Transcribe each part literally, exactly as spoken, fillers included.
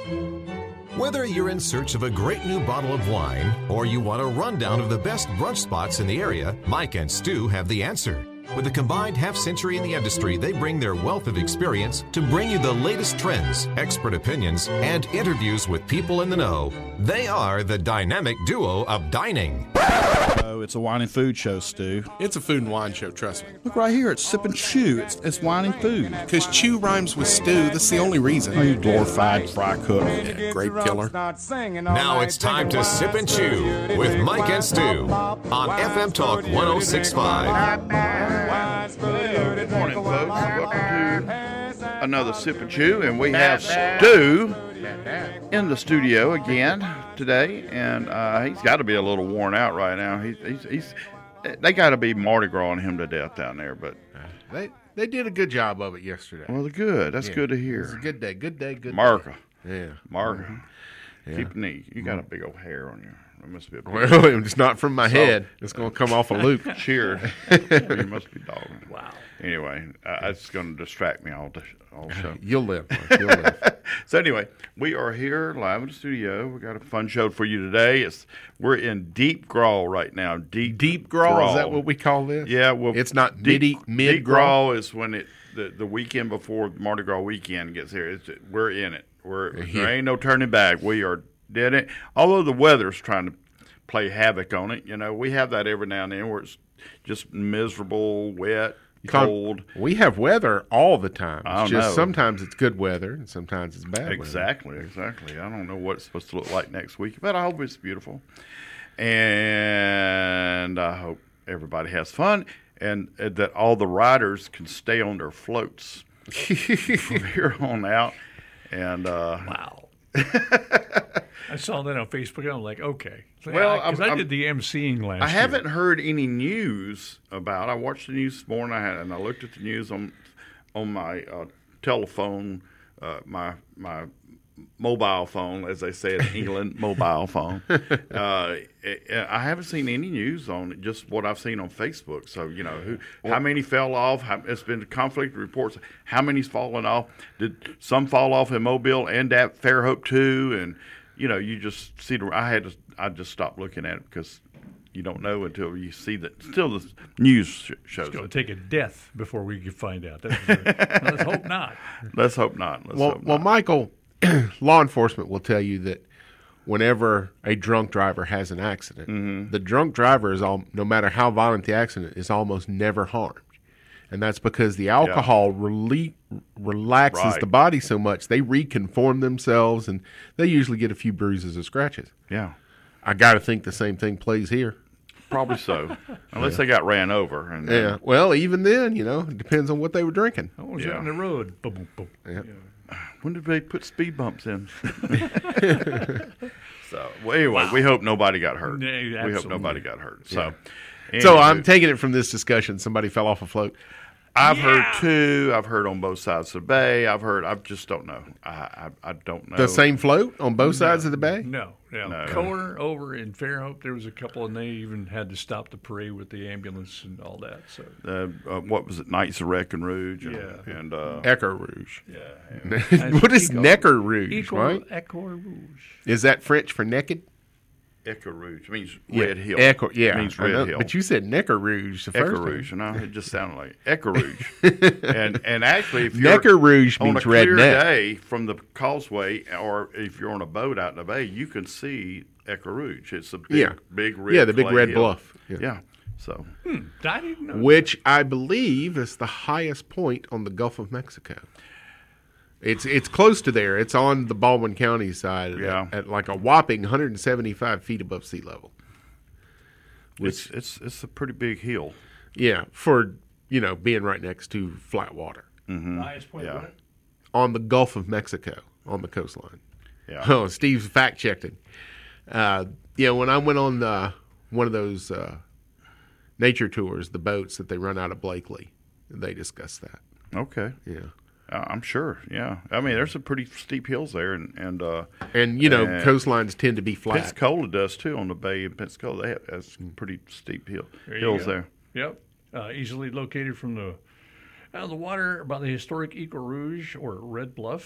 Whether you're in search of a great new bottle of wine or you want a rundown of the best brunch spots in the area, Mike and Stu have the answer. With a combined half century in the industry, they bring their wealth of experience to bring you the latest trends, expert opinions, and interviews with people in the know. They are the dynamic duo of dining. Oh, it's a wine and food show, Stu. It's a food and wine show, trust me. Look right here, it's Sip and Chew. It's, it's wine and food. Because chew rhymes with stew, that's the only reason. Oh, you glorified fry cook. Yeah, grape killer. Now it's time to Sip and Chew with Mike and Stu on F M Talk one oh six point five. Good morning, folks. Welcome to another Sip and Chew, and we have Stu in the studio again today, and uh, he's got to be a little worn out right now. He's, he's, he's they got to be Mardi Gras him to death down there, but They they did a good job of it yesterday. well, good. That's Yeah. good to It was a hear. good day, good day, good Marca, day. Yeah. Marca, Yeah. keep it neat. You got a big old hair on you. It must be a big Well, it's not from my So- head. It's going to come off a loop. cheer. You must be dogging. Wow. Anyway, uh, it's going to distract me all the all show. You'll live, Mark. You'll live. So anyway, we are here live in the studio. We got a fun show for you today. It's we're in deep grawl right now. Deep Deep grawl, is that what we call this? Yeah, well, It's not deep, midi, mid deep grawl. grawl is when it the, the weekend before Mardi Gras weekend gets here. It's, we're in it. We're Yeah. there ain't no turning back. We are dead in. Although the weather's trying to play havoc on it, you know, we have that every now and then where it's just miserable, wet, Con- cold. We have weather all the time. It's I just know. sometimes it's good weather and sometimes it's bad weather. Exactly, exactly. I don't know what it's supposed to look like next week, but I hope it's beautiful. And I hope everybody has fun and uh, that all the riders can stay on their floats from here on out. And uh, Wow. I saw that on Facebook, and I'm like, okay. Well, because I'm- I I'm- did the emceeing last I year. haven't heard any news about. I watched the news this morning. I had, and I looked at the news on on my uh, telephone, uh, my my mobile phone, as they say in England, mobile phone. Uh, I haven't seen any news on it. Just what I've seen on Facebook. So you know, who, how many fell off? How, it's been conflict reports. How many's fallen off? Did some fall off in Mobile and at Fairhope too? And you know, you just see the. I had to. I just stopped looking at it because you don't know until you see that. Still, the news sh- shows It's going it. to take a death before we can find out. That's the- let's hope not. Let's hope not. Let's Well, hope well, not. Michael, law enforcement will tell you that whenever a drunk driver has an accident, Mm-hmm. the drunk driver is all, no matter how violent the accident, is almost never harmed, and that's because the alcohol rele- relaxes Right. the body so much they reconform themselves, and they usually get a few bruises or scratches. Yeah, I got to think the same thing plays here. probably so. Unless they got ran over. And, uh, Yeah. Well, even then, you know, it depends on what they were drinking. I was Yeah. on the road. Boom, boom, boom. Yeah. When did they put speed bumps in? So, well, anyway, we hope nobody got hurt. Yeah, we hope absolutely. nobody got hurt. So, So anywho, I'm taking it from this discussion, somebody fell off a float. I've heard Yeah. two. I've heard on both sides of the bay. I've heard. I just don't know. I I, I don't know. The same float on both sides of the bay? No, no. No. Corner over in Fairhope, there was a couple, and they even had to stop the parade with the ambulance and all that. So, Uh, uh, what was it? Knights of Brecon Rouge. And, Yeah. and uh, Echo Rouge. yeah. What is Eco- Necker Rouge, Eco, right? Eco Rouge. Is that French for naked? Echo Rouge means Yeah, Red Hill. Echo, yeah. It means I Red know, Hill. But you said Necker Rouge the first Echo time. Rouge, no, it just sounded like Echo Rouge. and and actually, if you're Necker Rouge on a means clear redneck. day from the causeway, or if you're on a boat out in the bay, you can see Echo Rouge. It's a big, Yeah. big red, Yeah, the big clay red hill. bluff. Yeah. Yeah. So I didn't know. Which I believe is the highest point on the Gulf of Mexico. It's it's close to there. It's on the Baldwin County side Yeah. at, at like a whopping one hundred seventy-five feet above sea level. it's it's it's a pretty big hill. Yeah, for, you know, being right next to flat water. Mm-hmm. Highest point. Yeah. wasn't it? On the Gulf of Mexico, on the coastline. Yeah. Oh, Steve's fact checking. Uh, yeah, when I went on the, one of those uh, nature tours, the boats that they run out of Blakely, they discussed that. Okay. Yeah, Uh, I'm sure. Yeah. I mean, there's some pretty steep hills there, and and uh, and you know, And coastlines tend to be flat. Pensacola does too on the bay in Pensacola. They have has pretty steep hill There you hills go. there. Yep. Uh, easily located from the out of the water by the historic Eco Rouge or Red Bluff.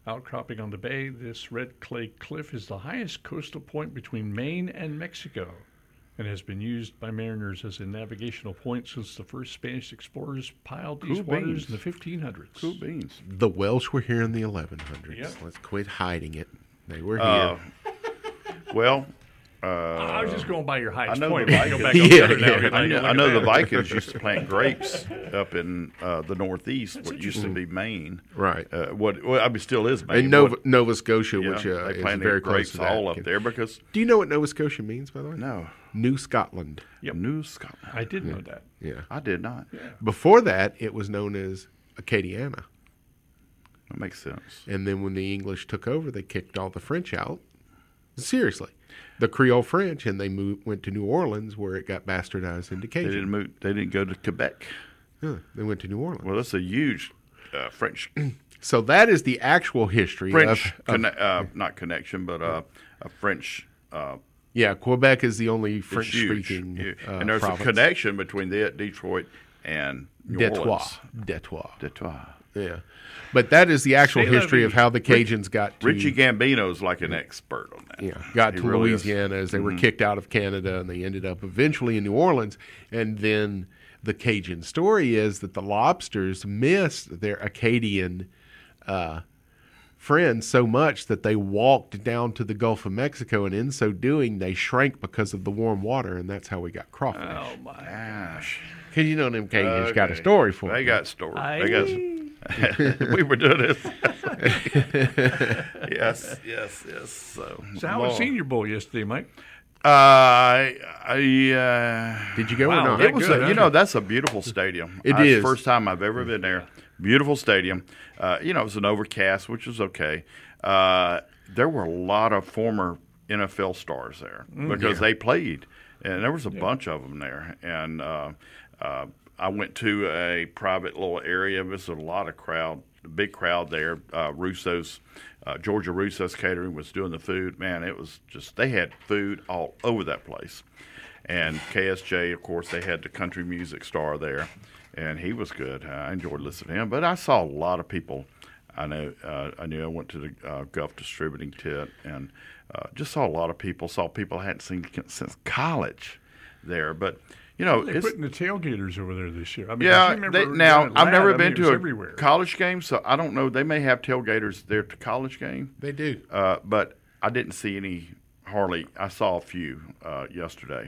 Outcropping on the bay, this red clay cliff is the highest coastal point between Maine and Mexico and has been used by mariners as a navigational point since the first Spanish explorers piled these Cool waters beans. in the fifteen hundreds. Cool beans. The Welsh were here in the eleven hundreds. Yep. Let's quit hiding it. They were here. Uh, well, uh, I was just going by your highest I know point. the We can go back Vikings- on the Yeah, other now. yeah. if you'd I like to know, look I at know the that. Vikings used to plant grapes up in uh, the Northeast, what used to be Maine. Right. Uh, what well, I mean, still is Maine. and Nova, What- Nova Scotia, yeah, which uh, they is planted very close grapes to that. all up there because Do you know what Nova Scotia means, by the way? no, New Scotland. Yep. New Scotland. I did know that. Yeah. I did not. Before that, it was known as Acadiana. That makes sense. And then when the English took over, they kicked all the French out. Seriously. The Creole French, and they moved, went to New Orleans, where it got bastardized into They didn't Cajun. move. They didn't go to Quebec. Huh, they went to New Orleans. Well, that's a huge uh, French So that is the actual history French of, of conne- uh, not connection, but uh, a French. Uh, yeah. Quebec is the only it's French huge. speaking, Huge. uh, and there's province. a connection between the, Detroit and New Detroit, Orleans. Detroit. Detroit. Yeah, but that is the actual Say la history vie. of how the Cajuns got to Richie Gambino's like an expert on that. yeah, got He to really is. Mm-hmm. Louisiana as they were kicked out of Canada, and they ended up eventually in New Orleans. And then the Cajun story is that the lobsters missed their Acadian uh, friends so much that they walked down to the Gulf of Mexico, and in so doing, they shrank because of the warm water, and that's how we got crawfish. Oh, my. Gosh. Because you know them Cajuns got a Okay. story for They it. got stories. I- They got. we were doing this. yes, yes, yes. So, So how was Lord. Senior Bowl yesterday, Mike? Uh, I, I, uh, Did you go Wow, or not? that it was, good, a, huh? you know, that's a beautiful stadium. It That's is. the first time I've ever been there. Beautiful stadium. Uh, you know, it was an overcast, which was okay. Uh, there were a lot of former N F L stars there because they played, and there was a bunch of them there. And uh, uh, I went to a private little area. There was a lot of crowd, a big crowd there. Uh, Russo's, uh, Georgia Russo's Catering was doing the food. Man, it was just, they had food all over that place. And K S J, of course, they had the country music star there, and he was good. I enjoyed listening to him. But I saw a lot of people. I know. Uh, I knew I went to the uh, Gulf Distributing Tent, and uh, just saw a lot of people. Saw people I hadn't seen since college there. But you know, They're it's putting the tailgaters over there this year. I mean, yeah. I remember They, down now at I've Lab, never I been mean, it to was a everywhere. college game, so I don't know. They may have tailgaters there to college game. They do. Uh, but I didn't see any hardly. I saw a few uh, yesterday,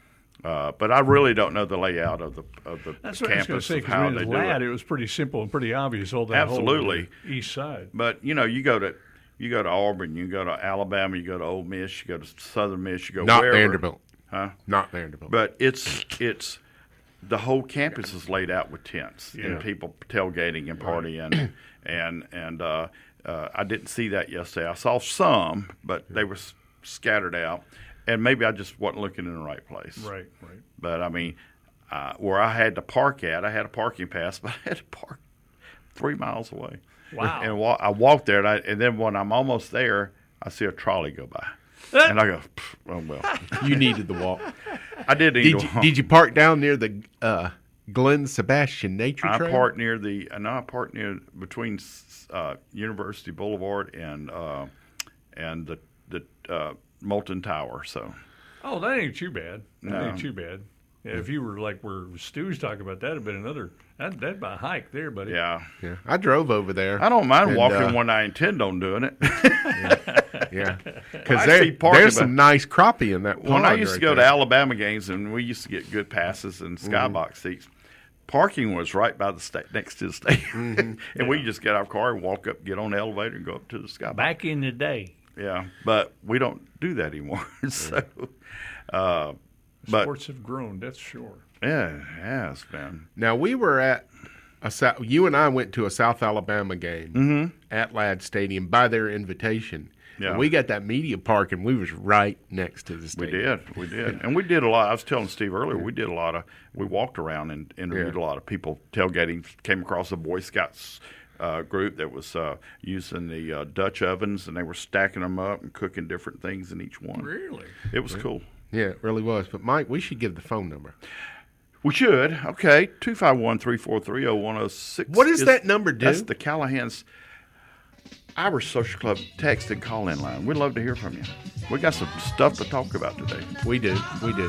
uh, but I really don't know the layout of the of the That's what I was going to campus say, of how because they in do Lad, it. it was pretty simple and pretty obvious. All that whole Absolutely. east side. But you know, you go to you go to Auburn, you go to Alabama, you go to Ole Miss, you go to Southern Miss, you go Not wherever. Vanderbilt. Huh? Not Vanderbilt. But it's it's the whole campus is laid out with tents Yeah. and people tailgating and partying, and and uh, uh, I didn't see that yesterday. I saw some, but they were s- scattered out, and maybe I just wasn't looking in the right place. Right, right. But I mean, uh, where I had to park at, I had a parking pass, but I had to park three miles away. Wow. And wa- I walked there, and, I, and then when I'm almost there, I see a trolley go by, and I go, "Pff, oh well, you needed the walk. I did need Did to you, walk. did you park down near the uh, Glen Sebastian Nature I Trail? parked near the. I know I parked near between uh, University Boulevard and uh, and the the uh, Molten Tower. So Oh, that ain't too bad. That No. ain't too bad. Yeah, if you were like where Stu's talking about, that'd have been another. That, that'd be a hike there, buddy. yeah, Yeah, I drove over there. I don't mind And, walking uh, when I intend on doing it. Yeah, I because see there, parking, there's but- some nice crappie in that pond. when I used right to go there. to Alabama games, and we used to get good passes and skybox seats. Parking was right by the sta- next to the stadium, and we just get our car and walk up, get on the elevator, and go up to the skybox. Back in the day, Yeah, but we don't do that anymore. so, uh, but sports have grown. That's sure. yeah, it has been. Now we were at a Sou- you and I went to a South Alabama game at Ladd Stadium by their invitation. Yeah. And we got that media park, and we was right next to the We stadium. did, we did, and we did a lot. I was telling Steve earlier, we did a lot of. We walked around and interviewed Yeah. a lot of people tailgating. Came across a Boy Scouts uh, group that was uh, using the uh, Dutch ovens, and they were stacking them up and cooking different things in each one. Really? It was cool. Yeah, it really was. But Mike, we should give the phone number. We should. Okay, two five one three four three zero one zero six. What does that number do? That's the Callahan's. Irish Social Club text and call-in line. We'd love to hear from you. We got some stuff to talk about today. We do. We do.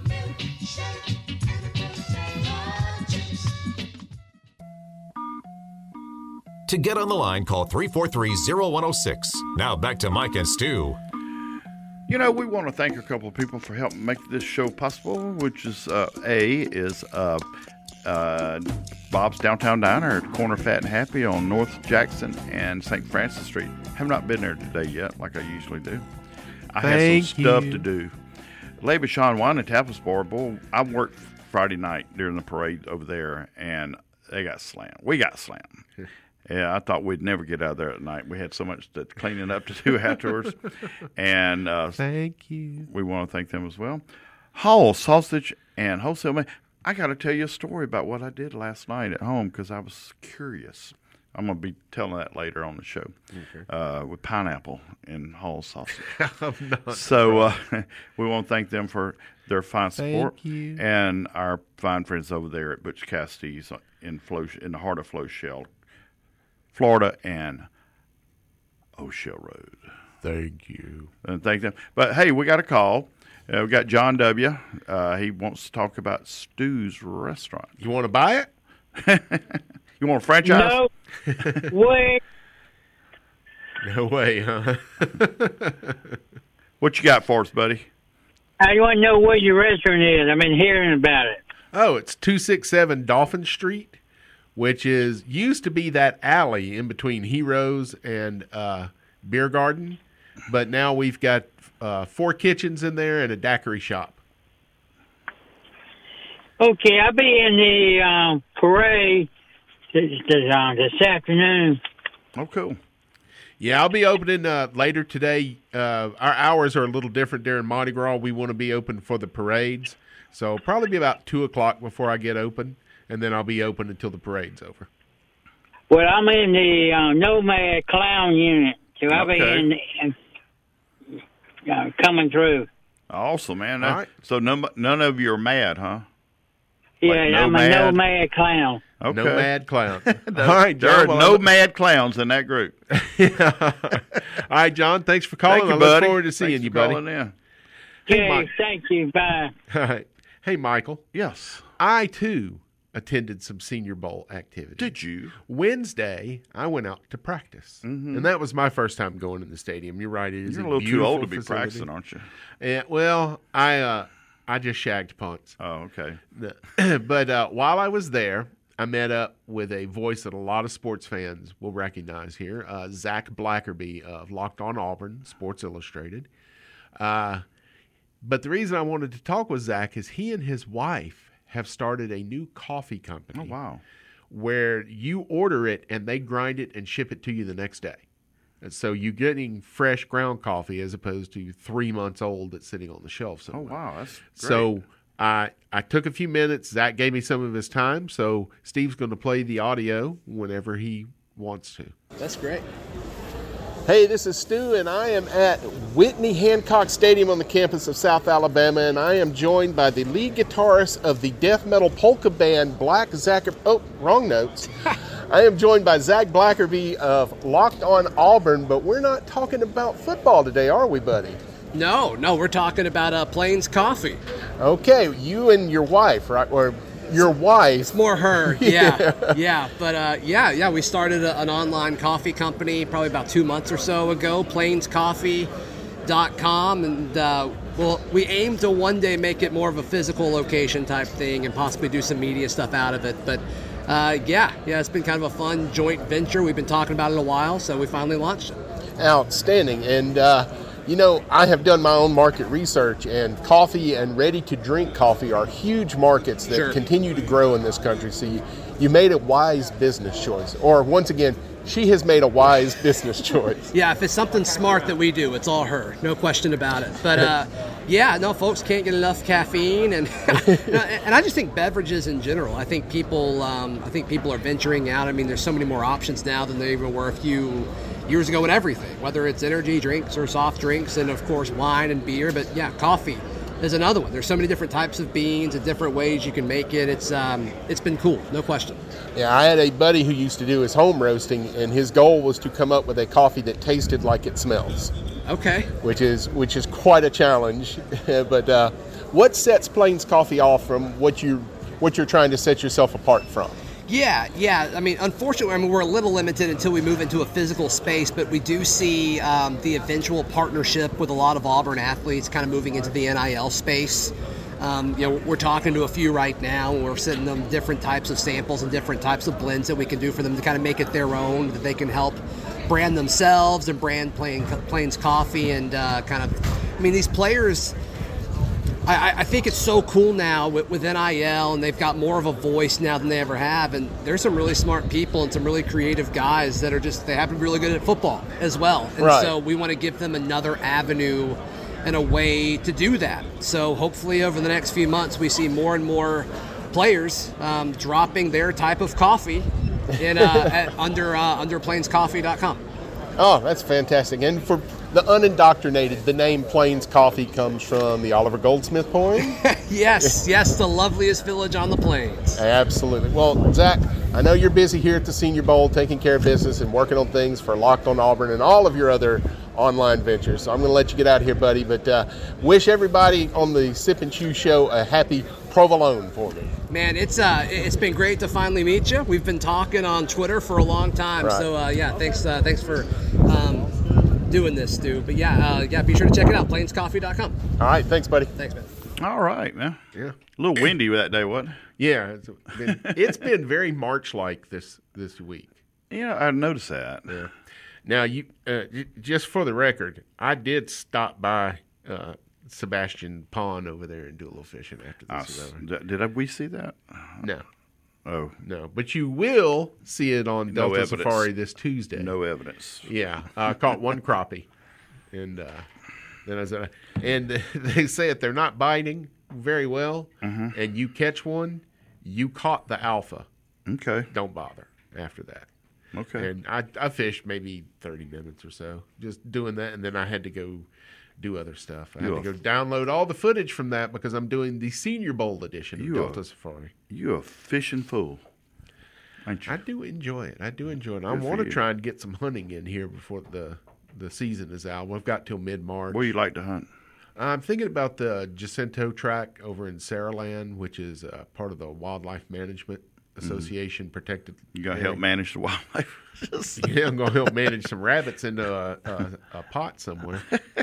To get on the line, call three four three, zero one zero six. Now back to Mike and Stu. You know, we want to thank a couple of people for helping make this show possible, which is, uh, A, is uh, uh, Bob's Downtown Diner at Corner Fat and Happy on North Jackson and Saint Francis Street. Have not been there today yet, like I usually do. I Thank have some stuff you. to do. Le Bichon Wine and Tapas Bar, boy, I worked Friday night during the parade over there, and they got slammed. We got slammed. Yeah, I thought we'd never get out of there at night. We had so much to cleaning up to do afterwards. And uh, Thank you. we want to thank them as well. Hall Sausage and Wholesale Man. I got to tell you a story about what I did last night at home because I was curious. I'm going to be telling that later on the show Okay. uh, with pineapple and Hall Sausage. I'm not. So uh, we want to thank them for their fine support. Thank you. And our fine friends over there at Butch Casti's in, Flo, in the heart of Floshell, Florida, and O'Shell Road. Thank you. And thank them. But hey, we got a call. Uh, we got John W. Uh, he wants to talk about Stu's Restaurant. You want to buy it? You want a franchise? No. Wait. No way, huh? What you got for us, buddy? I want to know where your restaurant is. I've been hearing about it. Oh, it's two sixty-seven Dolphin Street, which is used to be that alley in between Heroes and uh, Beer Garden, but now we've got uh, four kitchens in there and a daiquiri shop. Okay, I'll be in the um, parade this, this, uh, this afternoon. Oh, cool. Yeah, I'll be opening uh, later today. Uh, our hours are a little different during Mardi Gras. We want to be open for the parades, so probably be about two o'clock before I get open, and then I'll be open until the parade's over. Well, I'm in the uh, Nomad Clown unit, so I'll be Okay. in, in uh, coming through. Awesome, man. All That- right. So none, none of you are mad, huh? Yeah, Like I'm Nomad? a Nomad Clown. Okay. No mad clown. All right, There John. are well, no I'm- mad clowns in that group. All right, John. Thanks for calling. Thank you, I look buddy. forward to seeing Thanks you, for buddy. calling in. Hey, Okay, Mike. thank you. Bye. All right. Hey, Michael. Yes. I too attended some Senior Bowl activities. Did you? Wednesday, I went out to practice, and that was my first time going in the stadium. You're right; it is You're a a little too beautiful old to be facility. practicing, aren't you? Yeah, well, I uh, I just shagged punts. Oh, okay. But uh, while I was there, I met up with a voice that a lot of sports fans will recognize here, uh, Zach Blackerby of Locked On Auburn, Sports Illustrated. Uh, but the reason I wanted to talk with Zach is he and his wife have started a new coffee company. Oh, wow. Where you order it and they grind it and ship it to you the next day. And so you're getting fresh ground coffee as opposed to three months old that's sitting on the shelf Oh, somewhere. wow. That's great. So I I took a few minutes. Zach gave me some of his time, so Steve's going to play the audio whenever he wants to. That's great. Hey, this is Stu, and I am at Whitney Hancock Stadium on the campus of South Alabama, and I am joined by the lead guitarist of the death metal polka band Black Zach. Oh, wrong notes. I am joined by Zach Blackerby of Locked On Auburn, but we're not talking about football today, are we, buddy? No, no, we're talking about uh, Plains Coffee. Okay, you and your wife, right? Or your wife. More her, yeah, yeah. But uh, yeah, yeah, we started a, an online coffee company probably about two months or so ago, plains coffee dot com, and uh, well, we aim to one day make it more of a physical location type thing and possibly do some media stuff out of it. But uh, yeah, yeah, it's been kind of a fun joint venture. We've been talking about it a while, so we finally launched it. Outstanding. And, uh, you know, I have done my own market research, and coffee and ready-to-drink coffee are huge markets that Sure. continue to grow in this country. So you, you made a wise business choice. Or, once again, she has made a wise business choice. Yeah, if it's something smart that we do, it's all her, no question about it. But uh, yeah, no, folks can't get enough caffeine, and and I just think beverages in general. I think people, um, I think people are venturing out. I mean, there's so many more options now than there even were a few years ago in everything, whether it's energy drinks or soft drinks, and of course wine and beer. But yeah, coffee is another one. There's so many different types of beans and different ways you can make it. It's um, it's been cool, no question. Yeah, I had a buddy who used to do his home roasting, and his goal was to come up with a coffee that tasted like it smells. Okay. Which is which is quite a challenge. But uh, what sets Plains Coffee off from what you what you're trying to set yourself apart from? Yeah, yeah. I mean, unfortunately, I mean, we're a little limited until we move into a physical space, but we do see um, the eventual partnership with a lot of Auburn athletes kind of moving into the N I L space. Um, you know, we're talking to a few right now. We're sending them different types of samples and different types of blends that we can do for them to kind of make it their own, that they can help brand themselves and brand Plains Coffee and uh, kind of, I mean, these players, I, I think it's so cool now with, with N I L, and they've got more of a voice now than they ever have. And there's some really smart people and some really creative guys that are just, they happen to be really good at football as well. And right. so we want to give them another avenue and a way to do that. So hopefully over the next few months, we see more and more players um, dropping their type of coffee in uh, at, under uh, under plains coffee dot com. Oh, that's fantastic. And for the unindoctrinated, the name Plains Coffee comes from the Oliver Goldsmith poem? Yes, yes, the loveliest village on the plains. Absolutely. Well, Zach, I know you're busy here at the Senior Bowl taking care of business and working on things for Locked on Auburn and all of your other online ventures. So I'm going to let you get out of here, buddy. But uh, wish everybody on the Sip and Chew show a happy provolone for me. Man, it's uh, it's been great to finally meet you. We've been talking on Twitter for a long time. Right. So uh, yeah, thanks uh, thanks for um, doing this, Stu. But yeah, uh, yeah, be sure to check it out, plains coffee dot com. All right, thanks, buddy. Thanks, man. All right, man. Yeah. A little windy that day, wasn't it? Yeah, it's been, it's been very March-like this this week. Yeah, I noticed that. Yeah. Now, you uh, j- just for the record, I did stop by uh, Sebastian Pond over there and do a little fishing after I this s- was over. Did I- we see that? No, Oh, no, but you will see it on No Delta evidence. Safari this Tuesday. no evidence. Yeah, I caught one crappie, and uh, then I said, and they say if they're not biting very well, Mm-hmm. and you catch one, you caught the alpha. Okay. Don't bother after that. Okay. And I, I fished maybe thirty minutes or so, just doing that, and then I had to go do other stuff. I had You to are- go download all the footage from that because I'm doing the Senior Bowl edition of You Delta are- Safari. You're a fishing fool, ain't you? I do enjoy it. I do enjoy it. I Good for want to you. try and get some hunting in here before the the season is out. We've got till mid-March. Where you like to hunt? I'm thinking about the Jacinto Track over in Saraland, which is uh, part of the Wildlife Management Association protected. You got to area. help manage the wildlife. Yeah, I'm going to help manage some rabbits into a, a, a pot somewhere.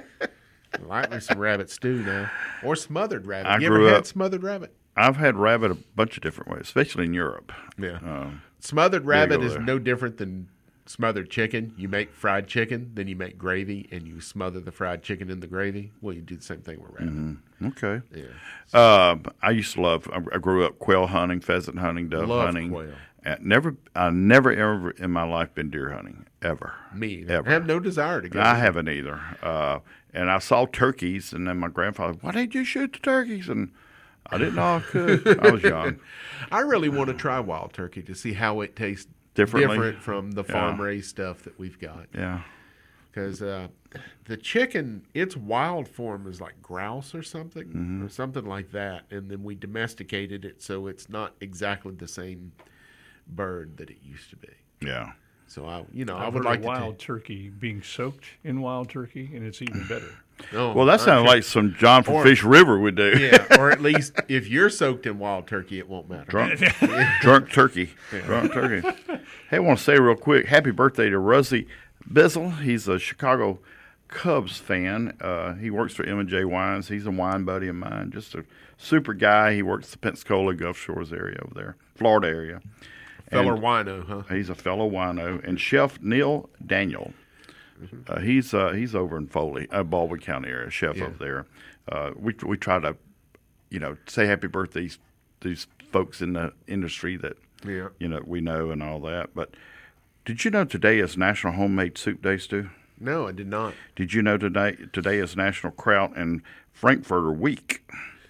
Likely some rabbit stew now. Or smothered rabbit. I you grew ever up- had smothered rabbit? I've had rabbit a bunch of different ways, especially in Europe. Yeah. Um, Smothered rabbit go is there. no different than smothered chicken. You make fried chicken, then you make gravy, and you smother the fried chicken in the gravy. Well, you do the same thing with rabbit. okay. Yeah. Uh, I used to love. I I grew up quail hunting, pheasant hunting, dove Love hunting. quail. And never, I never ever in my life been deer hunting ever. Me, Ever. I have no desire to go. I haven't either. Uh, and I saw turkeys, and then my grandfather, why didn't you shoot the turkeys? And I didn't know I could. I was young. I really want to try wild turkey to see how it tastes Differently? different from the Yeah. farm raised stuff that we've got. Yeah. Because uh, the chicken, its wild form is like grouse or something, Mm-hmm. or something like that, and then we domesticated it so it's not exactly the same bird that it used to be. Yeah. So I, you know, I I've would heard like of to. wild turkey being soaked in wild turkey, and it's even better. Ta- oh, Well, that I'm sounds sure- like some John from Or- Fish River would do. yeah, or at least if you're soaked in wild turkey, it won't matter. Drunk, drunk turkey. Drunk turkey. Hey, I want to say real quick, happy birthday to Rusty Bizzle. He's a Chicago Cubs fan. Uh, he works for M and J Wines. He's a wine buddy of mine. Just a super guy. He works the Pensacola Gulf Shores area over there, Florida area. Feller And wino, huh? He's a fellow wino. And Chef Neil Daniel. Uh, he's uh, he's over in Foley, uh, Baldwin County area, chef Yeah. over there. Uh, we we try to, you know, say happy birthdays to these folks in the industry that Yeah. you know we know and all that. But did you know today is National Homemade Soup Day, Stu? No, I did not. Did you know today today is National Kraut and Frankfurter Week?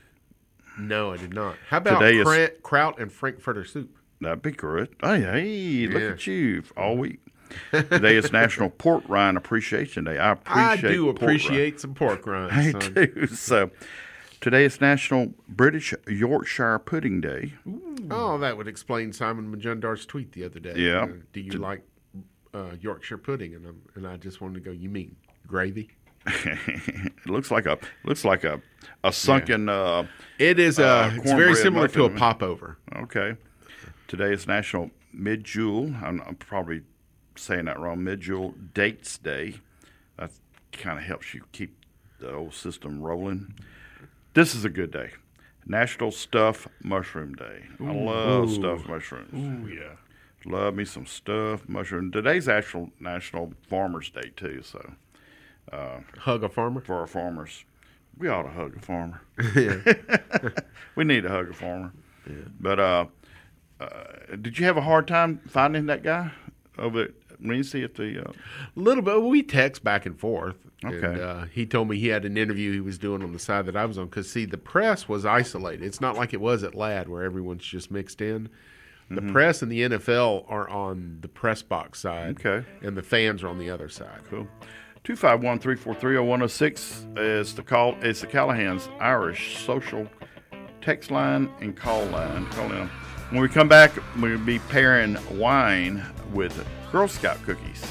No, I did not. How about Today is- cra- kraut and frankfurter soup? That'd be good. Hey, hey, look Yeah. at you all week. Today is National Pork Rind Appreciation Day. I I appreciate do pork rind. appreciate some pork rinds. I son. do. So Today is National British Yorkshire Pudding Day. Oh, that would explain Simon Majundar's tweet the other day. Yeah. Uh, do you like uh, Yorkshire pudding? And, I'm, and I just wanted to go, you mean gravy? It looks like a looks like a a sunken. Yeah. Uh, it is. Uh, uh, it's very similar muffin. to a popover. Okay. Today is National Mid-Jewel. I'm, I'm probably saying that wrong. Mid-Jewel Dates Day. That kind of helps you keep the old system rolling. This is a good day. National Stuffed Mushroom Day. Ooh. I love Ooh. stuffed mushrooms. Ooh, yeah. Love me some stuffed mushroom. Today's actual National Farmers Day too. So. Uh, hug a farmer? For our farmers. We ought to hug a farmer. Yeah. We need to hug a farmer. Yeah. But uh, uh, did you have a hard time finding that guy over at Wednesday at the... A uh... little bit. We text back and forth. Okay. And, uh, he told me he had an interview he was doing on the side that I was on. Because, see, the press was isolated. It's not like it was at Ladd where everyone's just mixed in. The mm-hmm. press and the N F L are on the press box side. Okay. And the fans are on the other side. Cool. two five one, three four three, oh one oh six is the call. It's the Callahan's Irish social text line and call line. Call in. When we come back, we'll be pairing wine with Girl Scout cookies.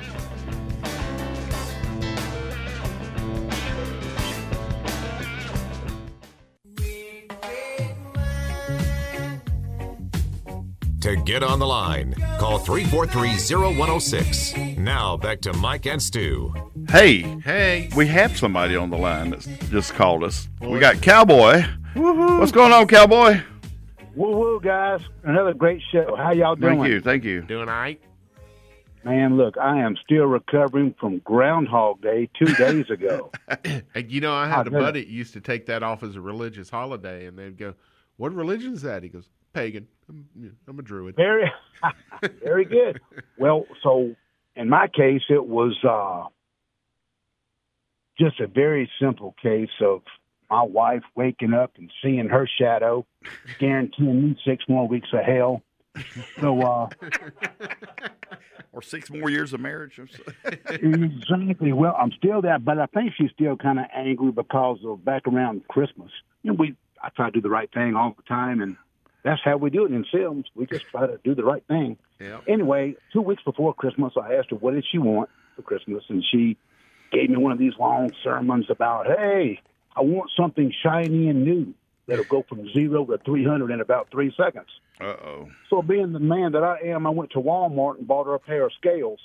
To get on the line, call three four three, oh one oh six. Now back to Mike and Stu. Hey. Hey. We have somebody on the line that's just called us. What? We got Cowboy. Woo-hoo. What's going on, Cowboy? Woo-woo, guys. Another great show. How y'all doing? Thank you. Thank you. Doing all right? Man, look, I am still recovering from Groundhog Day two days ago. Hey, you know, I had a buddy that used to take that off as a religious holiday, and they'd go, what religion is that? He goes, pagan. I'm, I'm a druid. Very, very good. Well, so in my case, it was uh, just a very simple case of my wife waking up and seeing her shadow, guaranteeing me six more weeks of hell. So, uh, or six more years of marriage. Exactly. Well, I'm still there, but I think she's still kind of angry because of back around Christmas. You know, we I try to do the right thing all the time, and that's how we do it in Sims. We just try to do the right thing. Yep. Anyway, two weeks before Christmas, I asked her what did she want for Christmas, and she gave me one of these long sermons about, hey, I want something shiny and new that'll go from zero to three hundred in about three seconds. Uh-oh. So being the man that I am, I went to Walmart and bought her a pair of scales.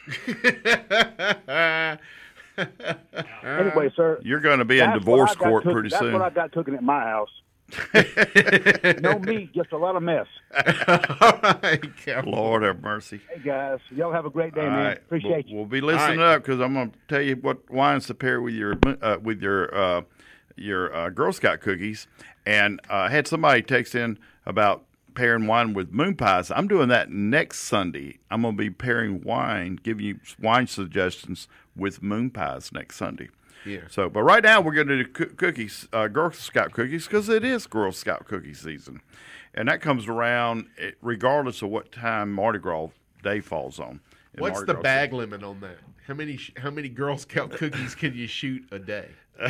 Anyway, sir. You're going to be in divorce court cook- pretty that's soon. That's what I got cooking at my house. No meat, just a lot of mess. Lord have mercy. Hey, guys. Y'all have a great day, All man. right. Appreciate we'll, you. We'll be listening right. up because I'm going to tell you what wines to pair with your uh, with your uh, your uh, Girl Scout cookies. And uh, I had somebody text in about pairing wine with moon pies. I'm doing that next Sunday. I'm going to be pairing wine, giving you wine suggestions with moon pies next Sunday. Yeah. So, but right now we're going to do cookies, uh, Girl Scout cookies, because it is Girl Scout cookie season, and that comes around regardless of what time Mardi Gras Day falls on. What's Mardi the Gras bag season. limit on that? How many how many Girl Scout cookies can you shoot a day?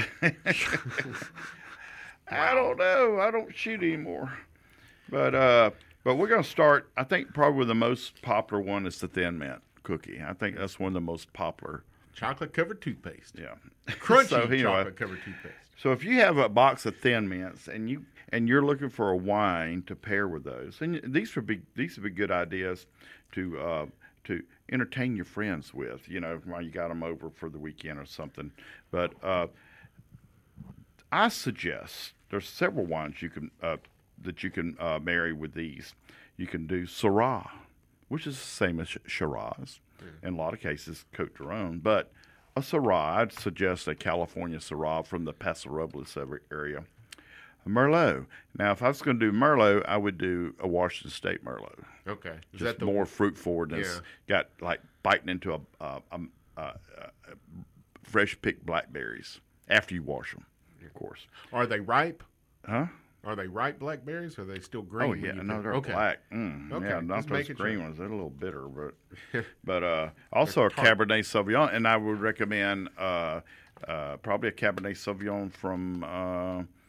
I don't know. I don't shoot anymore, but uh, but we're going to start. I think probably the most popular one is the Thin Mint cookie. I think that's one of the most popular. Chocolate covered toothpaste. Yeah. Crunchy so, you know, chocolate covered toothpaste. So if you have a box of Thin Mints and you and you're looking for a wine to pair with those, and these would be these would be good ideas to uh, to entertain your friends with. You know, while you got them over for the weekend or something. But uh, I suggest there's several wines you can uh, that you can uh, marry with these. You can do Syrah, which is the same as Shiraz. In a lot of cases, Cote d'Aron, but a Syrah, I'd suggest a California Syrah from the Paso Robles area. A Merlot. Now, if I was going to do Merlot, I would do a Washington State Merlot. Okay. Is Just that the more fruit forward. And it's got like biting into a, a, a, a, a fresh picked blackberries after you wash them, of course. Are they ripe? Huh? Are they ripe blackberries, or are they still green? Oh, yeah. No, they're okay. black. Mm, okay. Yeah, not Just those green sure. ones. They're a little bitter. But but uh, also a Cabernet Sauvignon. And I would recommend uh, uh, probably a Cabernet Sauvignon from uh,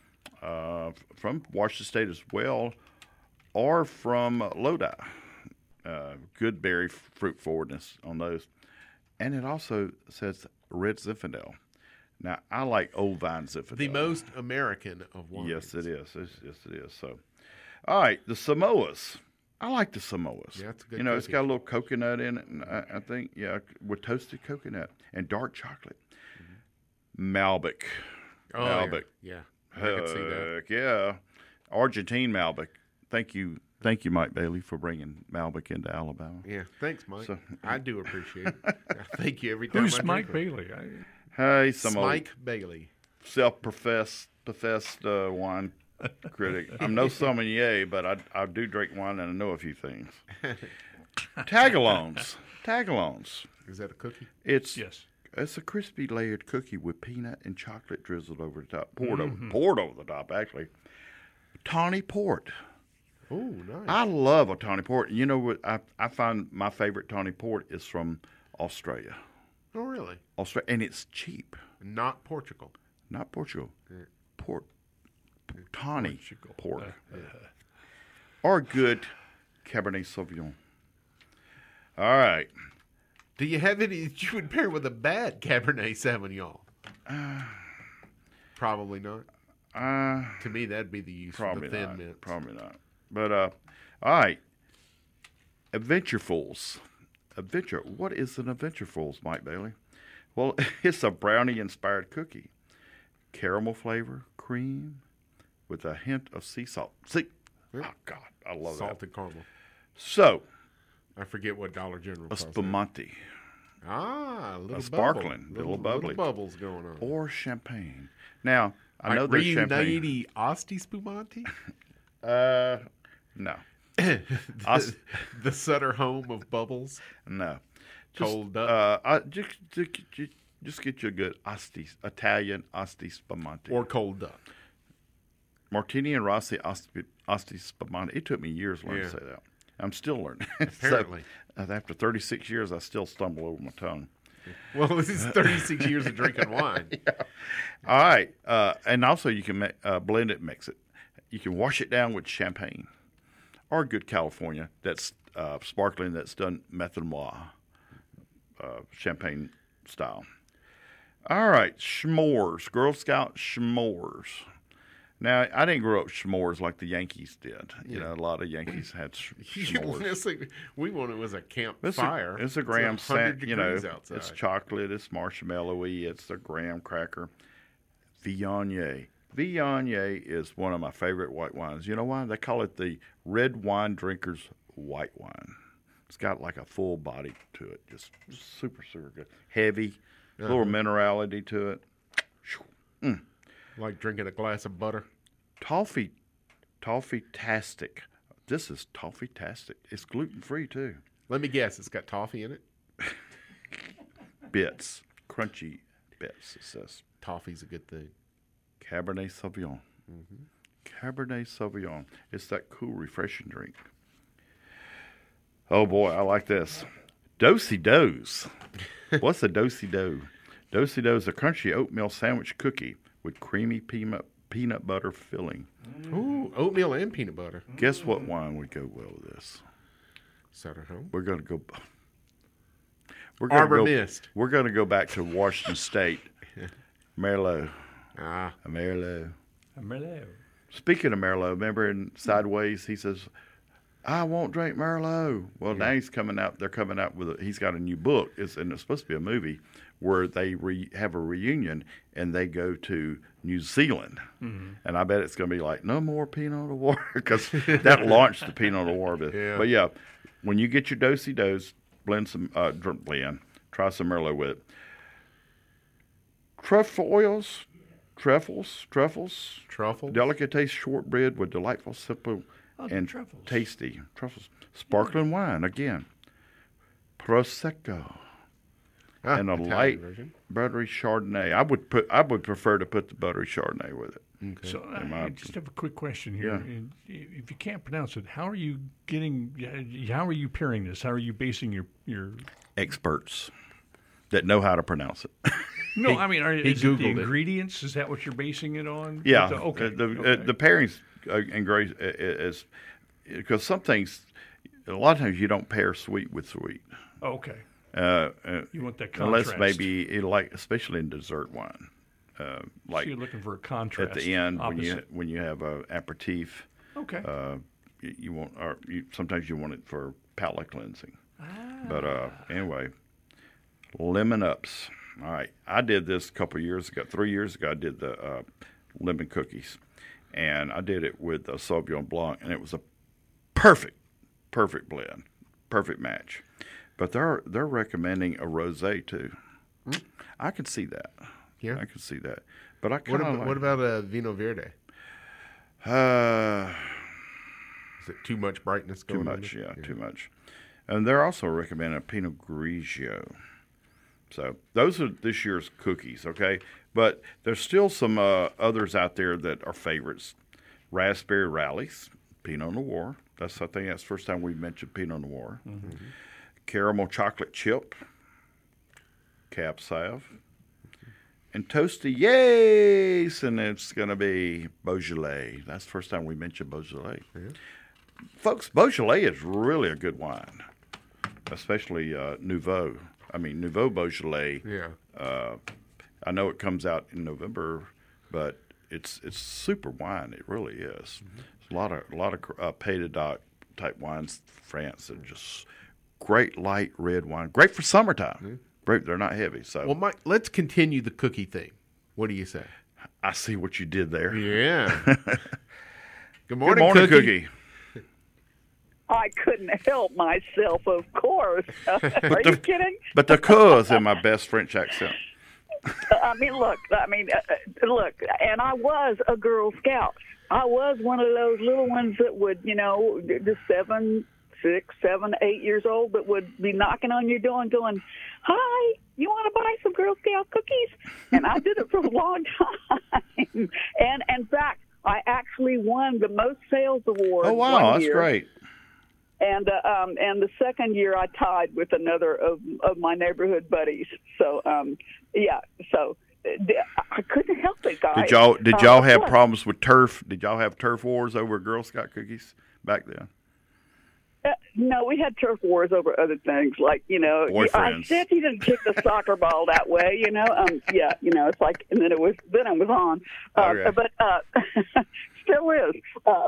uh, from Washington State as well, or from Lodi. Uh, good berry fruit forwardness on those. And it also says red Zinfandel. Now, I like Old Vine Zinfandel. The most American of wines. Yes, it is. It's, yes, it is. So, all right, the Samoas. I like the Samoas. Yeah, that's a good You know, it's cookie. got a little coconut in it, and I, I think, yeah, with toasted coconut and dark chocolate. Mm-hmm. Malbec. Oh, Malbec. yeah. yeah. I can see that. Heck, yeah. Argentine Malbec. Thank you. Thank you, Mike Bailey, for bringing Malbec into Alabama. Yeah, thanks, Mike. So- I do appreciate it. I thank you every time. Who's I Mike drink Bailey? I, Hey, it. some Mike Bailey. old self-professed professed uh, wine critic. I'm no sommelier, but I, I do drink wine and I know a few things. Tagalones. Tagalones. Is that a cookie? It's yes. it's a crispy layered cookie with peanut and chocolate drizzled over the top. Poured Mm-hmm. over poured over the top, actually. Tawny port. Oh, nice. I love a tawny port. You know what? I, I find my favorite tawny port is from Australia. oh, really? Australia, and it's cheap. Not Portugal. Not Portugal. Port. Tawny port. Or good Cabernet Sauvignon. All right. Do you have any that you would pair with a bad Cabernet Sauvignon? Probably not. Uh, To me, that'd be the use probably of the thin not. mints. Probably not. But, uh, all right. Adventurefuls. Adventure. What is an Adventurefuls, Mike Bailey? Well, it's a brownie-inspired cookie. Caramel flavor, cream, with a hint of sea salt. See? Oh, God. I love that. Salted caramel. So, I forget what Dollar General a calls that. spumante. Ah, a little A sparkling, bubble. little bubbly. Little bubbles going on. Or champagne. Now, I know like there's champagne. Riunite Asti Spumante? Uh, no. the, Ast- the Sutter home of bubbles. No. Cold just, up. uh, I, just, just, just, just get you a good Asti, Italian Asti Spumante. Or cold duck. Martini and Rossi Asti, Asti Spumante. It took me years to learn Yeah. to say that. I'm still learning. Apparently. So, uh, after thirty-six years, I still stumble over my tongue. Well, this is thirty-six years of drinking wine. All right. Uh, and also, you can ma- uh, blend it, mix it. You can wash it down with champagne or good California that's uh, sparkling, that's done Method Noir uh, champagne style. All right. S'mores. Girl Scout s'mores. Now, I didn't grow up with s'mores like the Yankees did. You know, a lot of Yankees had sh- s'mores. It's like, we want it was a It's campfire. a, it's a graham one hundred scent, you know. degrees outside. It's chocolate, it's marshmallowy, it's a graham cracker. Viognier. Viognier is one of my favorite white wines. You know why? They call it the red wine drinker's white wine. It's got like a full body to it, just super, super good. Heavy, a little Uh-huh. minerality to it. Mm. Like drinking a glass of butter. Toffee, Toffee-tastic. This is Toffee-tastic. It's gluten-free, too. Let me guess, it's got toffee in it. Bits, crunchy bits, it says. Toffee's a good thing. Cabernet Sauvignon. Cabernet Sauvignon. It's that cool, refreshing drink. Oh, boy, I like this. Do-si-dos. What's a do-si-do? Do-si-do is a crunchy oatmeal sandwich cookie with creamy peanut, peanut butter filling. Ooh, oatmeal and peanut butter. Guess what wine would go well with this? Sutter home. We're going to go... We're gonna Arbor go, Mist. We're going to go back to Washington State. Merlot. Ah, A Merlot. Merlot. Speaking of Merlot, remember in Sideways, he says, I won't drink Merlot. Well, now he's coming out, they're coming out with, a, he's got a new book, it's, and it's supposed to be a movie, where they re, have a reunion and they go to New Zealand. Mm-hmm. And I bet it's going to be like, no more Pinot Noir, because that launched the Pinot Noir bit. Yeah. But yeah, when you get your do-si-dos, blend some, uh, drink blend, try some Merlot with it. Truffles, truffles, truffles, truffle. delicate taste shortbread with delightful, simple, Oh, the and truffles. tasty truffles. Sparkling wine again. Prosecco Ah, and a Italian light version. buttery Chardonnay. I would put. I would prefer to put the buttery Chardonnay with it. Okay. So I, my I just have a quick question here. Yeah. And if you can't pronounce it, how are you getting? How are you pairing this? How are you basing your your? Experts that know how to pronounce it. No, He- I mean, are, he is it the Googled it. ingredients? Is that what you're basing it on? Yeah. The- okay. The the, okay. uh, the pairings uh, and grace is because some things, a lot of times you don't pair sweet with sweet. okay. Uh, uh, You want that unless contrast. maybe it like, especially in dessert wine, uh, like so you're looking for a contrast at the end when you opposite. when you have a aperitif. Okay. Uh, you, you want, or you, sometimes you want it for palate cleansing. But uh, anyway, lemon ups. All right, I did this a couple of years ago. Three years ago, I did the uh, lemon cookies, and I did it with a Sauvignon Blanc, and it was a perfect, perfect blend, perfect match. But they're they're recommending a rosé too. I could see that. Yeah. I could see that. But I What kind of about, like, what about a Vino Verde? uh, Is it too much brightness too going much, on? yeah, too much. And they're also recommending a Pinot Grigio. So those are this year's cookies, okay? But there's still some uh, others out there that are favorites. Raspberry Rallies, Pinot Noir. That's I think that's the first time we mentioned Pinot Noir. Mm-hmm. Caramel chocolate chip, Cab Sauv, and Toasty Yays, and it's going to be Beaujolais. That's the first time we mentioned Beaujolais. Yeah. Folks, Beaujolais is really a good wine, especially uh, Nouveau. I mean, Nouveau Beaujolais. Yeah. Uh, I know it comes out in November, but it's it's super wine. It really is. Mm-hmm. There's a lot of a lot of uh, Pays de Doc type wines, France, that are just great light red wine. Great for summertime. Mm-hmm. Great, they're not heavy. So Well, Mike, let's continue the cookie thing. What do you say? I see what you did there. Yeah. Good Good morning, morning, Cookie. Cookie. I couldn't help myself, of course. Are the- you kidding? But the cuz in my best French accent. I mean, look, I mean, uh, look, and I was a Girl Scout. I was one of those little ones that would, you know, just seven, six, seven, eight years old, that would be knocking on your door and going, "Hi, you want to buy some Girl Scout cookies?" And I did it for a long time. And in fact, I actually won the most sales award. Oh, wow, one that's year. great. And uh, um, and the second year I tied with another of, of my neighborhood buddies. So um, yeah, so uh, I couldn't help it, guys. Did y'all did Uh, y'all have plus- problems with turf? Did y'all have turf wars over Girl Scout cookies back then? Uh, no, we had turf wars over other things, like, you know, I Boyfriends. said you didn't kick the soccer ball that way, you know. Um, yeah, you know, it's like, and then it was, then it was on. Uh, Okay. But uh, still is. Uh,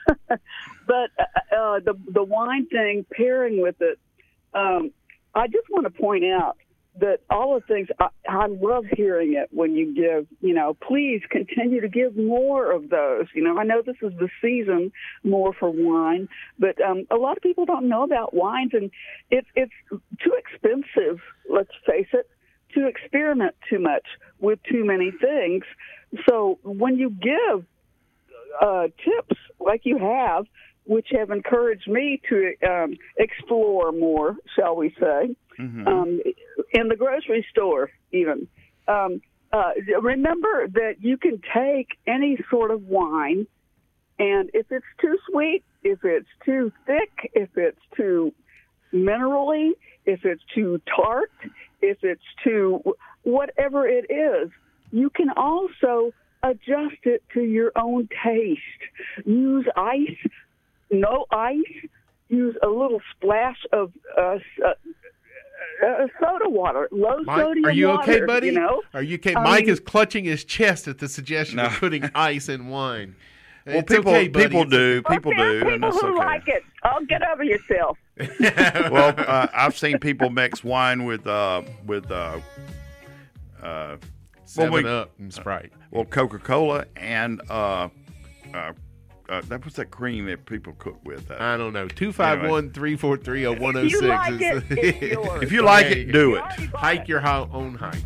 but uh, uh, the the wine thing pairing with it, um, I just want to point out that all the things, I, I love hearing it when you give, you know, please continue to give more of those. You know, I know this is the season more for wine, but um, a lot of people don't know about wines, and it's it's too expensive, let's face it, to experiment too much with too many things. So when you give uh, tips like you have, which have encouraged me to um, explore more, shall we say, Mm-hmm. um, in the grocery store even. Um, uh, remember that you can take any sort of wine, and if it's too sweet, if it's too thick, if it's too minerally, if it's too tart, if it's too whatever it is, you can also adjust it to your own taste. Use ice, no ice. Use a little splash of uh, uh, uh, soda water, low Mike, sodium are you water. okay, buddy? You know? Are you okay? I Mike mean- is clutching his chest at the suggestion No. of putting ice in wine. Well, It's people okay, buddy. people It's- do, people Well, there are do, and people that's who okay. like it. Oh, get over yourself. Well, uh, I've seen people mix wine with uh, with uh, uh, Seven well, we- Up and Sprite. well Coca Cola and uh, uh, uh, that was that cream that people cook with. Uh, I don't know. two five one, three four three, oh one oh If six you like is it, it's yours. if you like There it, you do go. it. Already bought Hike it. your ho- own hike.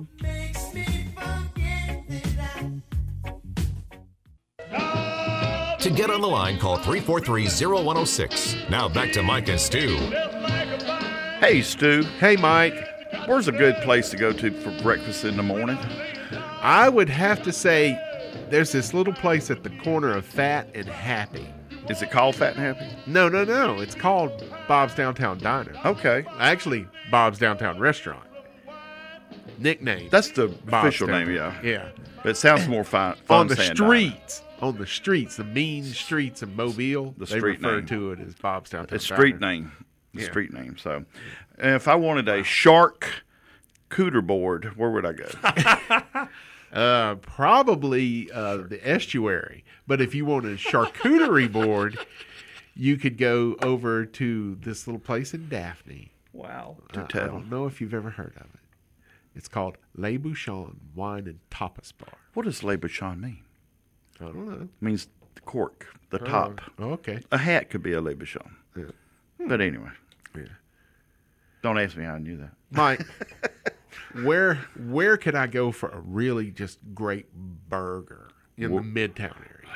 To get on the line, call three four three, oh one oh six. Now back to Mike and Stu. Hey, Stu, Hey, Mike. where's a good place to go to for breakfast in the morning? I would have to say there's this little place at the corner of Fat and Happy. Is it called Fat and Happy? No, no, no. It's called Bob's Downtown Diner. Okay. Actually, Bob's Downtown Restaurant. nickname. That's the Bob's official Town. name, yeah. Yeah. It sounds more fun, fun On the saying streets, on the streets, the mean streets of Mobile, The they street refer name. to it as Bob's Town. It's street Diner. name. The Yeah. street name. So, and if I wanted a shark cooter board, where would I go? Uh, probably uh, the estuary. But if you want a charcuterie board, you could go over to this little place in Daphne. Wow. Uh, I tell. don't know if you've ever heard of it. It's called Le Bouchon Wine and Tapas Bar. What does Le Bouchon mean? I don't know. It means the cork, the top. Oh, okay. A hat could be a Le Bouchon. Yeah. But anyway, Yeah. don't ask me how I knew that. Mike, where where could I go for a really just great burger in Wha- the Midtown area?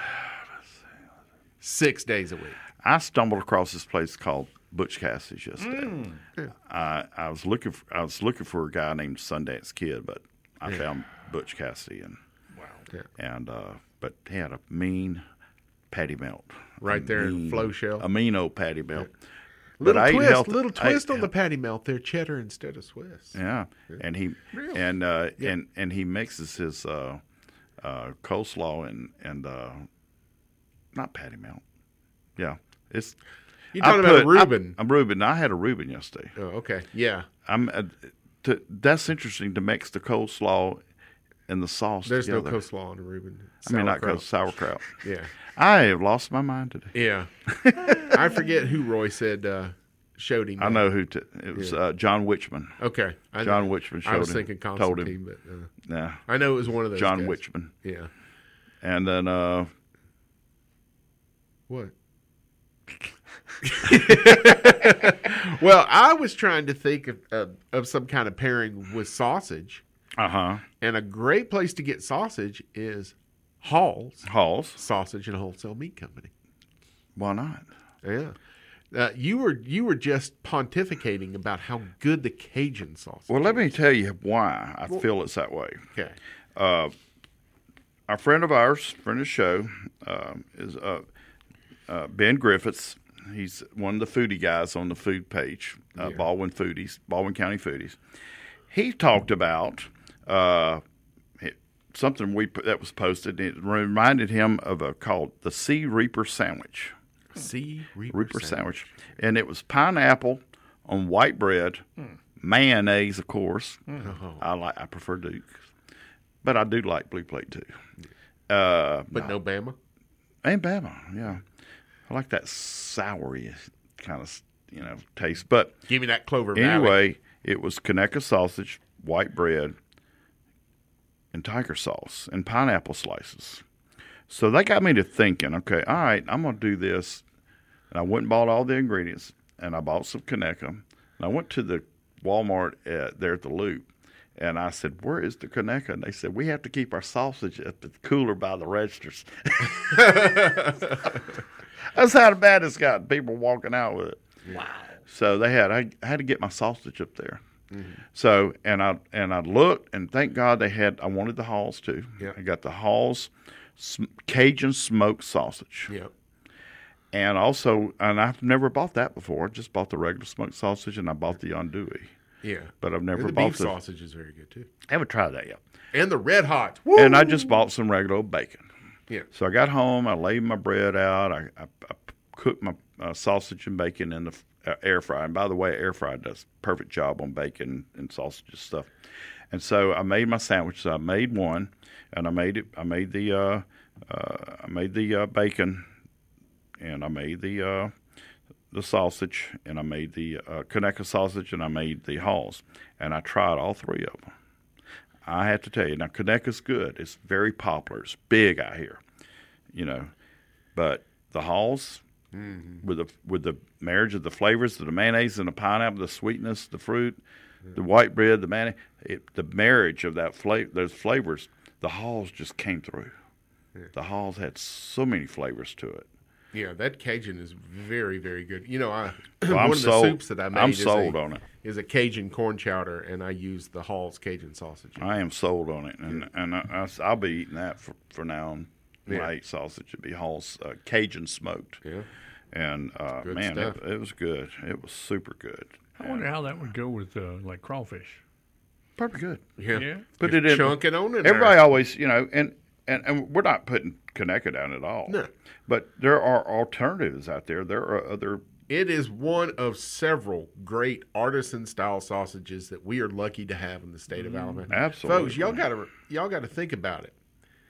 Six days a week. I stumbled across this place called Butch Cassidy's yesterday. Mm. Yeah. I, I was looking for I was looking for a guy named Sundance Kid, but I Yeah. found Butch Cassidy and Wow. Yeah. and uh, but he had a mean patty melt Right A there in mean- Flow Shell. a mean old patty melt. Little I ate twist, healthy- little I ate twist on the healthy. patty melt there, cheddar instead of Swiss. Yeah, and he Really? and uh, Yeah. and and he mixes his uh, uh, coleslaw and and uh, not patty melt. Yeah, it's. You I talking about a put- I- Reuben? I'm Reuben. I had a Reuben yesterday. Oh, okay. Yeah. I'm. Uh, to, that's interesting to mix the coleslaw and the sauce. There's together. no coleslaw on a Reuben. I mean, not Sauerkraut. cause sauerkraut. Yeah. I have lost my mind today. Yeah. I forget who Roy said uh, showed him. I that. know who. T- it was Yeah. uh, John Witchman. Okay. I John know. Witchman showed I was him. thinking told Constantine, him. but uh, Yeah. I know it was one of those John guys. Witchman. Yeah. And then uh, What? Well, I was trying to think of, of of some kind of pairing with sausage, uh huh. and a great place to get sausage is Hall's Halls. Sausage and Wholesale Meat Company. Why not? Yeah. Uh, you were you were just pontificating about how good the Cajun sausage. Well, let me tell you why I feel it's that way. Okay. Uh, a friend of ours, friend of the show, uh, is uh, uh, Ben Griffiths. He's one of the foodie guys on the food page, uh, Yeah. Baldwin Foodies, Baldwin County Foodies. He talked about uh, it- something we put, that was posted. It reminded him of a called the Sea Reaper sandwich. Sea Reaper, Reaper sandwich. sandwich. And it was pineapple on white bread, mayonnaise, of course. Oh. I like I prefer Duke, but I do like Blue Plate too. Uh, But no Bama. and Bama, yeah. I like that soury kind of you know taste. But Give me that Clover Valley. anyway, it was Conecuh sausage, white bread, and tiger sauce, and pineapple slices. So that got me to thinking, okay, all right, I'm going to do this. And I went and bought all the ingredients, and I bought some Conecuh. And I went to the Walmart at, there at the Loop, and I said, where is the Conecuh? And they said, we have to keep our sausage at the cooler by the registers. That's how bad it's gotten. People walking out with it. Wow. So they had I, I had to get my sausage up there. Mm-hmm. So and I and I looked, and thank God they had. I wanted the Halls too. Yeah. I got the Halls sm- Cajun smoked sausage, Yep. and also and I've never bought that before. I just bought the regular smoked sausage, and I bought the andouille. Yeah. But I've never And the bought beef the. sausage is very good too. I haven't tried that yet. And the Red Hot. And I just bought some regular old bacon. Yeah. So I got home. I laid my bread out. I, I, I cooked my uh, sausage and bacon in the uh, air fryer. And by the way, air fryer does a perfect job on bacon and sausage and stuff. And so I made my sandwich. So I made one, and I made it. I made the uh, uh, I made the uh, bacon, and I made the uh, the sausage, and I made the uh, Conecuh sausage, and I made the Halls, and I tried all three of them. I have to tell you, now Conecuh's good. It's very popular. It's big out here, you know. But the Halls, mm-hmm. with the with the marriage of the flavors, the mayonnaise and the pineapple, the sweetness, the fruit, mm-hmm. the white bread, the mayonnaise, it, the marriage of that flavor, those flavors, the Halls just came through. Yeah. The Halls had so many flavors to it. Yeah, that Cajun is very, very good. You know, I Well, one I'm of the sold. soups that I made I'm is, sold a, on it. is a Cajun corn chowder, and I use the Hall's Cajun sausage. I am sold on it, and and I, I, I'll be eating that for, for now on. When Yeah. I eat sausage, it'd be Hall's uh, Cajun smoked. Yeah. And uh, Good man, it, stuff. it was good. It was super good. I wonder how that would go with uh, like crawfish. Probably good. Yeah. Yeah. Put Just it in. chunk it on in Everybody there. always, you know, and, and, and we're not putting Conecuh down at all. No. But there are alternatives out there. There are other. It is one of several great artisan-style sausages that we are lucky to have in the state of Alabama. Absolutely. Folks, y'all got to y'all got to think about it.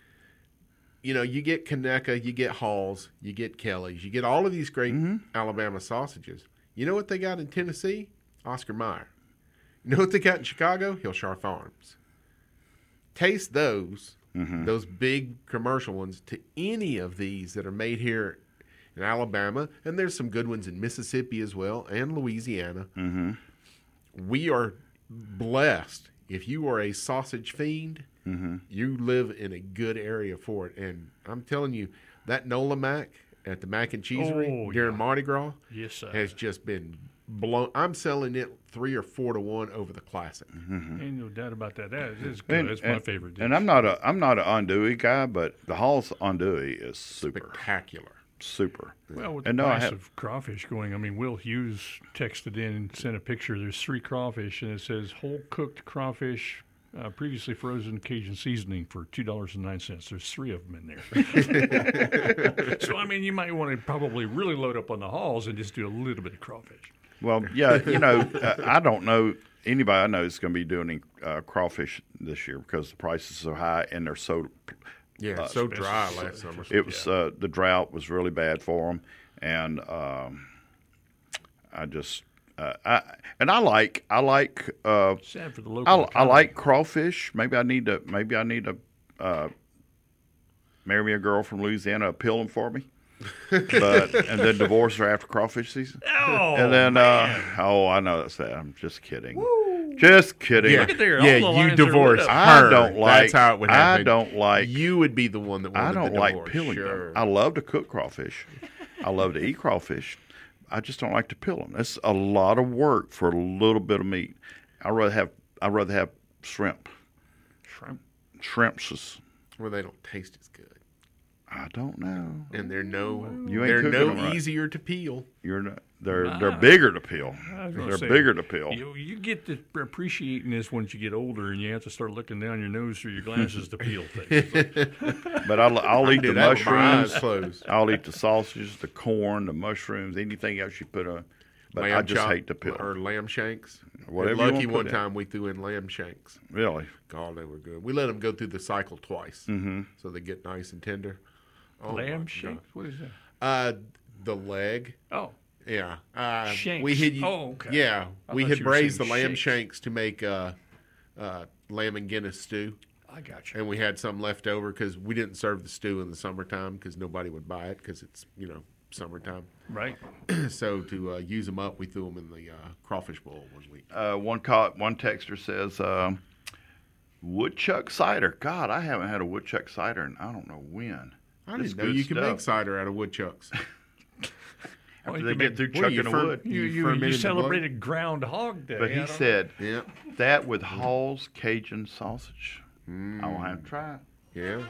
You know, you get Conecuh, you get Hall's, you get Kelly's, you get all of these great Mm-hmm. Alabama sausages. You know what they got in Tennessee? Oscar Mayer. You know what they got in Chicago? Hillshire Farms. Taste those, Mm-hmm. those big commercial ones, to any of these that are made here in Alabama, and there's some good ones in Mississippi as well, and Louisiana. Mm-hmm. We are blessed. If you are a sausage fiend, Mm-hmm. you live in a good area for it. And I'm telling you, that Nola Mac at the Mac and Cheesery Oh, during yeah. Mardi Gras Yes, sir. has just been blown. I'm selling it three or four to one over the classic. Ain't no doubt about that. That is good. And, That's my and- favorite dish. And I'm not a I'm not an andouille guy, but the Hall's andouille is super, Spectacular. super. Well, with And the no, I price have- of crawfish going, I mean, Will Hughes texted in and sent a picture. There's three crawfish, and it says whole cooked crawfish, uh, previously frozen Cajun seasoning for two dollars and nine cents. There's three of them in there. So, I mean, you might want to probably really load up on the Halls and just do a little bit of crawfish. Well, yeah, you know, uh, I don't know anybody I know is going to be doing uh, crawfish this year because the price is so high and they're so. Yeah, Uh, so dry last summer. It was uh, the drought was really bad for them, and um, I just uh, I and I like I like uh, Sad for the local I, I economy. like crawfish. Maybe I need to maybe I need to uh, marry me a girl from Louisiana, peel them for me, but and then divorce her after crawfish season. Oh, and then uh, oh, I know that's that. I'm just kidding. Just kidding. Yeah, Look at there, all yeah the you lines are divorce lit up. her. I don't like. That's how it would happen. I don't like. You would be the one that wanted I don't the like divorce. peeling Sure. them. I love to cook crawfish. I love to eat crawfish. I just don't like to peel them. It's a lot of work for a little bit of meat. I rather have. I rather have shrimp. Shrimp. Shrimps is. Well, they don't taste as good, I don't know. and they're no. You ain't they're cooking no them right. easier to peel. You're not. They're Nah. they're bigger to peel. I was gonna They're say, bigger to peel. You, you get to appreciating this once you get older, and you have to start looking down your nose through your glasses to peel things. But I'll, I'll eat do the that with my eyes mushrooms. closed. I'll eat the sausages, the corn, the mushrooms, anything else you put on. But I Lamb just chop hate to peel. or lamb shanks. Whatever you We're lucky wanna put one in. time we threw in lamb shanks. Really? God, they were good. We let them go through the cycle twice, Mm-hmm. so they get nice and tender. Oh, Lamb my shake? What is that? God. Uh, the leg. Oh, Yeah. Uh, Shanks. We had. Oh, okay. Yeah, I we thought had you were braised the saying lamb shakes. shanks to make uh, uh, lamb and Guinness stew, I got you. and we had some left over because we didn't serve the stew in the summertime because nobody would buy it because it's you know summertime. Right. So to uh, use them up, we threw them in the uh, crawfish bowl one week. Uh, one co- one texter says um, woodchuck cider. God, I haven't had a woodchuck cider in I don't know when. I It's didn't know good you could stuff. make cider out of woodchucks. Well, After you they can get make- through what are you, chucking fer- wood. You, You you, you fermented the celebrated Groundhog Day. But I he don't- said Yeah, that with Hall's Cajun sausage. I will have to try it. yeah.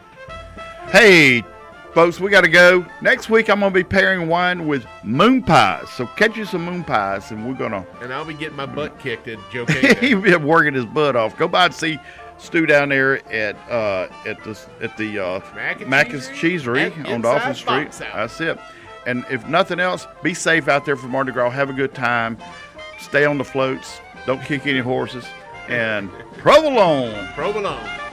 Hey, folks, we got to go. Next week, I'm going to be pairing wine with moon pies. So catch you some moon pies, and we're going to. And I'll be getting my butt kicked at Joe K. He's been working his butt off. Go by and see Stu down there at uh, at the at the uh, Mac and Mac's Cheesery Cheesery at on Dolphin Inside Street. Box Out. That's it. And if nothing else, be safe out there for Mardi Gras. Have a good time. Stay on the floats. Don't kick any horses. And provolone. Provolone.